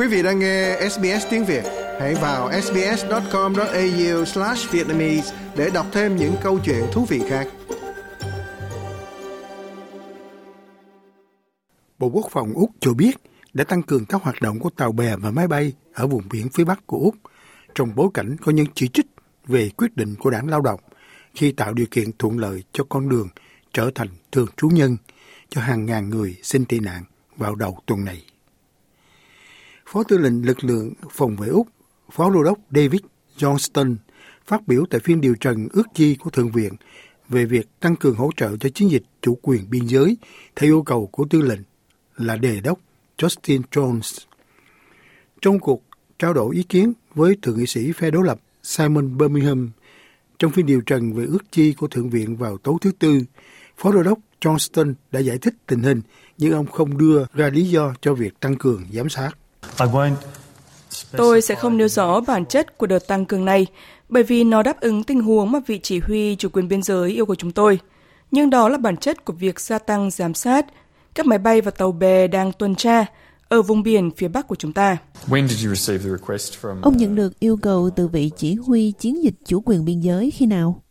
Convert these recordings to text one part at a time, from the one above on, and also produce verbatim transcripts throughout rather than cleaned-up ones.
Quý vị đang nghe ét bê ét tiếng Việt. Hãy vào ét bê ét chấm com chấm a u slash vietnamese để đọc thêm những câu chuyện thú vị khác. Bộ Quốc phòng Úc cho biết đã tăng cường các hoạt động của tàu bè và máy bay ở vùng biển phía Bắc của Úc trong bối cảnh có những chỉ trích về quyết định của Đảng Lao động khi tạo điều kiện thuận lợi cho con đường trở thành thường trú nhân cho hàng ngàn người xin tị nạn vào đầu tuần này. Phó tư lệnh lực lượng phòng vệ Úc, Phó Đô đốc David Johnston phát biểu tại phiên điều trần ước chi của Thượng viện về việc tăng cường hỗ trợ cho chiến dịch chủ quyền biên giới theo yêu cầu của tư lệnh là đề đốc Justin Jones. Trong cuộc trao đổi ý kiến với Thượng nghị sĩ phe đối lập Simon Birmingham trong phiên điều trần về ước chi của Thượng viện vào tối thứ Tư, Phó Đô đốc Johnston đã giải thích tình hình, nhưng ông không đưa ra lý do cho việc tăng cường giám sát. Tôi sẽ không nêu rõ bản chất của đợt tăng cường này, bởi vì nó đáp ứng tình huống mà vị chỉ huy chủ quyền biên giới yêu cầu chúng tôi. Nhưng đó là bản chất của việc gia tăng giám sát các máy bay và tàu bè đang tuần tra ở vùng biển phía Bắc của chúng ta. Ông nhận được yêu cầu từ vị chỉ huy chiến dịch chủ quyền biên giới khi nào?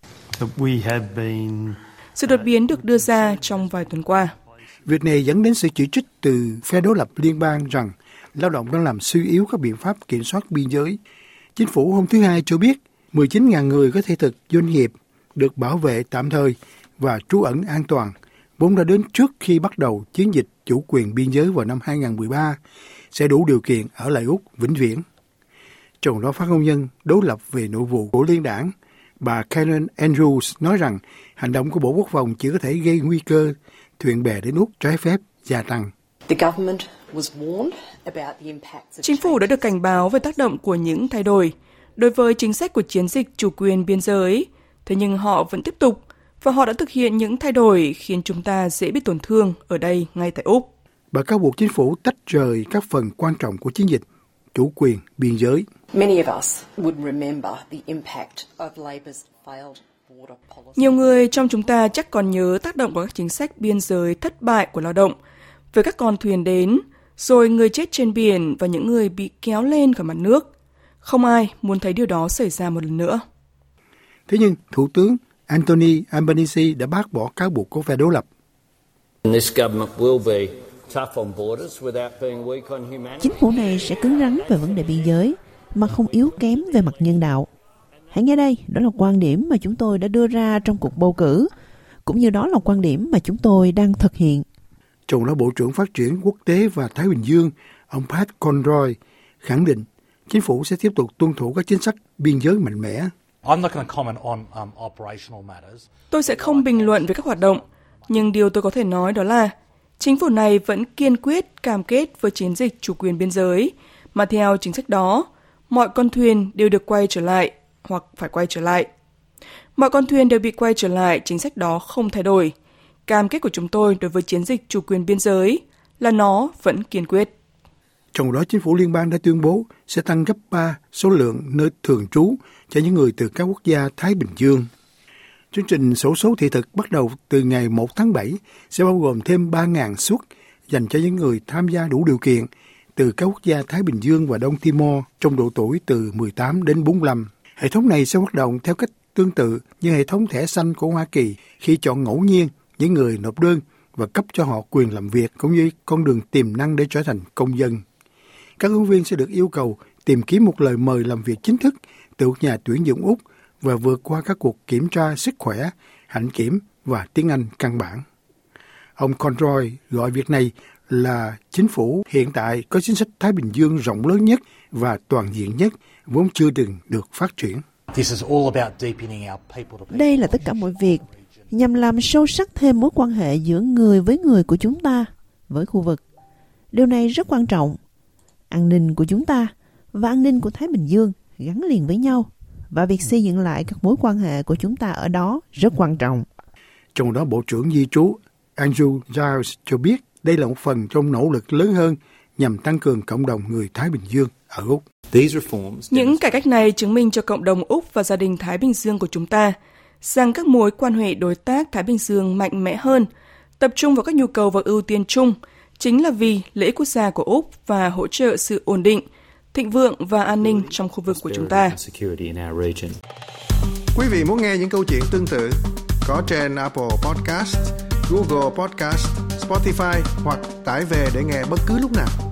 Sự đột biến được đưa ra trong vài tuần qua. Việc này dẫn đến sự chỉ trích từ phe đối lập liên bang rằng lao động đang làm suy yếu các biện pháp kiểm soát biên giới. Chính phủ hôm thứ Hai cho biết mười chín nghìn người có thể thực doanh nghiệp được bảo vệ tạm thời và trú ẩn an toàn, vốn đã đến trước khi bắt đầu chiến dịch chủ quyền biên giới vào năm hai không một ba, sẽ đủ điều kiện ở lại Úc vĩnh viễn. Trong đó phát ngôn nhân đối lập về nội vụ của liên đảng, bà Karen Andrews nói rằng hành động của Bộ Quốc phòng chỉ có thể gây nguy cơ thuyền bè đến Úc trái phép gia tăng. Chính phủ đã được cảnh báo về tác động của những thay đổi đối với chính sách của chiến dịch chủ quyền biên giới, thế nhưng họ vẫn tiếp tục và họ đã thực hiện những thay đổi khiến chúng ta dễ bị tổn thương ở đây ngay tại Úc. Bà cáo buộc chính phủ tách rời các phần quan trọng của chiến dịch chủ quyền biên giới. Nhiều người trong chúng ta chắc còn nhớ tác động của các chính sách biên giới thất bại của lao động, với các con thuyền đến, rồi người chết trên biển và những người bị kéo lên khỏi mặt nước. Không ai muốn thấy điều đó xảy ra một lần nữa. Thế nhưng, Thủ tướng Anthony Albanese đã bác bỏ cáo buộc của phe đối lập. Chính phủ này sẽ cứng rắn về vấn đề biên giới, mà không yếu kém về mặt nhân đạo. Hãy nghe đây, đó là quan điểm mà chúng tôi đã đưa ra trong cuộc bầu cử, cũng như đó là quan điểm mà chúng tôi đang thực hiện. Trong đó, Bộ trưởng Phát triển Quốc tế và Thái Bình Dương, ông Pat Conroy, khẳng định chính phủ sẽ tiếp tục tuân thủ các chính sách biên giới mạnh mẽ. Tôi sẽ không bình luận về các hoạt động, nhưng điều tôi có thể nói đó là chính phủ này vẫn kiên quyết cam kết với chiến dịch chủ quyền biên giới, mà theo chính sách đó, mọi con thuyền đều được quay trở lại hoặc phải quay trở lại. Mọi con thuyền đều bị quay trở lại, chính sách đó không thay đổi. Cam kết của chúng tôi đối với chiến dịch chủ quyền biên giới là nó vẫn kiên quyết. Trong đó, chính phủ liên bang đã tuyên bố sẽ tăng gấp ba số lượng nơi thường trú cho những người từ các quốc gia Thái Bình Dương. Chương trình xổ số thị thực bắt đầu từ ngày một tháng bảy sẽ bao gồm thêm ba nghìn suất dành cho những người tham gia đủ điều kiện từ các quốc gia Thái Bình Dương và Đông Timor trong độ tuổi từ mười tám đến bốn mươi lăm. Hệ thống này sẽ hoạt động theo cách tương tự như hệ thống thẻ xanh của Hoa Kỳ khi chọn ngẫu nhiên những người nộp đơn và cấp cho họ quyền làm việc cũng như con đường tiềm năng để trở thành công dân. Các ứng viên sẽ được yêu cầu tìm kiếm một lời mời làm việc chính thức từ nhà tuyển dụng Úc và vượt qua các cuộc kiểm tra sức khỏe, hạnh kiểm và tiếng Anh căn bản. Ông Conroy gọi việc này là chính phủ hiện tại có chính sách Thái Bình Dương rộng lớn nhất và toàn diện nhất, vốn chưa từng được phát triển. Đây là tất cả mọi việc nhằm làm sâu sắc thêm mối quan hệ giữa người với người của chúng ta, với khu vực. Điều này rất quan trọng. An ninh của chúng ta và an ninh của Thái Bình Dương gắn liền với nhau, và việc xây dựng lại các mối quan hệ của chúng ta ở đó rất quan trọng. Trong đó, Bộ trưởng Di trú Andrew Giles cho biết đây là một phần trong nỗ lực lớn hơn nhằm tăng cường cộng đồng người Thái Bình Dương ở Úc. Những cải cách này chứng minh cho cộng đồng Úc và gia đình Thái Bình Dương của chúng ta rằng các mối quan hệ đối tác Thái Bình Dương mạnh mẽ hơn, tập trung vào các nhu cầu và ưu tiên chung, chính là vì lợi ích quốc gia của Úc và hỗ trợ sự ổn định, thịnh vượng và an ninh trong khu vực của chúng ta. Quý vị muốn nghe những câu chuyện tương tự có trên Apple Podcast, Google Podcast, Spotify hoặc tải về để nghe bất cứ lúc nào.